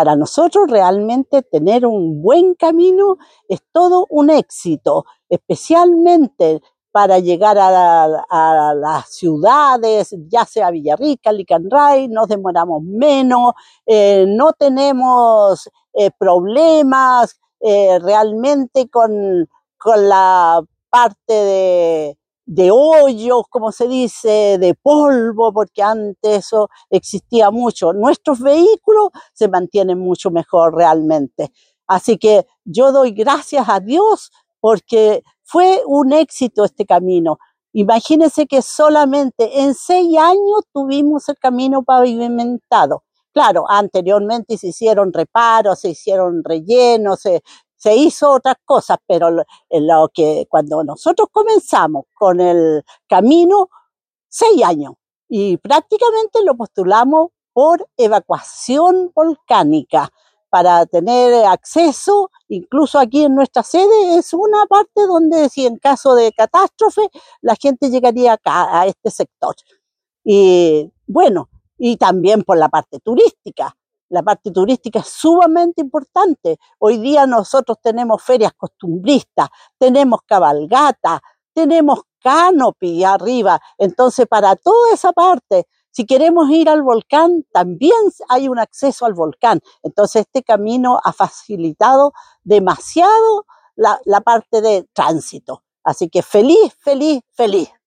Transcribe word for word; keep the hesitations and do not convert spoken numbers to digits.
para nosotros realmente tener un buen camino es todo un éxito, especialmente para llegar a, la, a las ciudades, ya sea Villarrica, Licanray, nos demoramos menos, eh, no tenemos eh, problemas eh, realmente con, con la parte de, de hoyos, como se dice, de polvo, porque antes eso existía mucho. Nuestros vehículos se mantienen mucho mejor realmente. Así que yo doy gracias a Dios porque fue un éxito este camino. Imagínense que solamente en seis años tuvimos el camino pavimentado. Claro, anteriormente se hicieron reparos, se hicieron rellenos, se, se hizo otras cosas, pero lo, lo que cuando nosotros comenzamos con el camino, seis años, y prácticamente lo postulamos por evacuación volcánica, para tener acceso, incluso aquí en nuestra sede, es una parte donde si en caso de catástrofe, la gente llegaría acá, a este sector. Y bueno, y también por la parte turística. La parte turística es sumamente importante. Hoy día nosotros tenemos ferias costumbristas, tenemos cabalgata, tenemos canopy arriba. Entonces, para toda esa parte, si queremos ir al volcán, también hay un acceso al volcán. Entonces, este camino ha facilitado demasiado la, la parte de tránsito. Así que feliz, feliz, feliz.